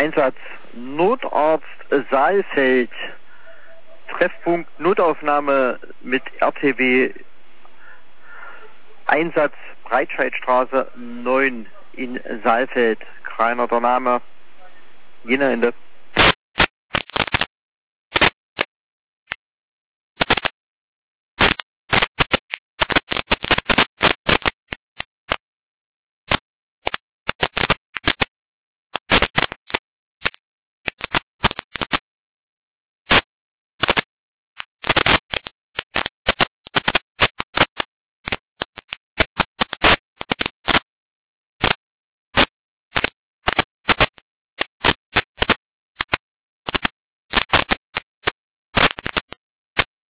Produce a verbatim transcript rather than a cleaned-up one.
Einsatz Notarzt Saalfeld, Treffpunkt Notaufnahme mit R T W, Einsatz Breitscheidstraße neun in Saalfeld. Kreiner der Name, jener Ende.